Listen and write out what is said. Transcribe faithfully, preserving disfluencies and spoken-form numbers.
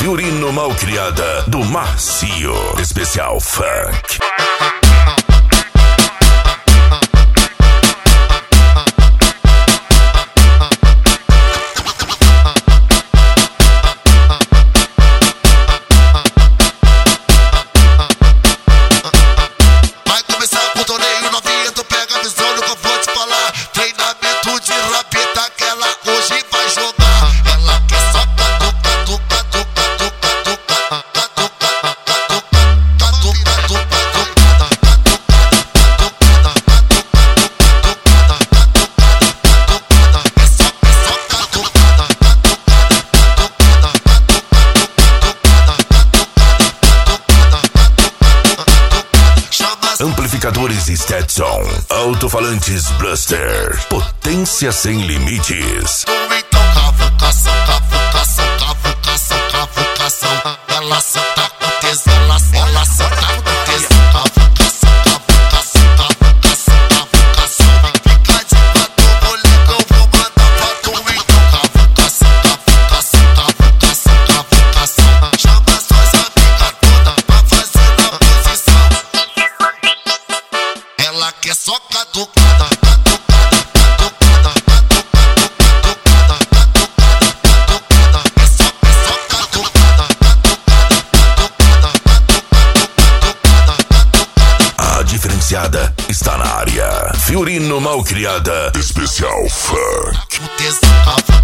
Fiorino Malcriada do Macio. Especial Funk. Amplificadores Stetson, alto-falantes Bluster, potência sem limites. Então cavucação, cavucação, cavucação, cavucação. Ela senta com tesão, ela, ela senta com tesão. Cavucação, cavucação, cavucação, cavucação. Fica de quatro, moleque, eu vou mandar pra tu. Então cavucação, cavucação, cavucação, cavucação. Chama suas amigas todas pra fazer na posição. Ela quer só catucada, catucada, catucada, catucada, catucada, catucada. É só, é só catucada, catucada, catucada, catucada. A diferenciada está na área. Fiorino Malcriada, especial Funk. O tesão,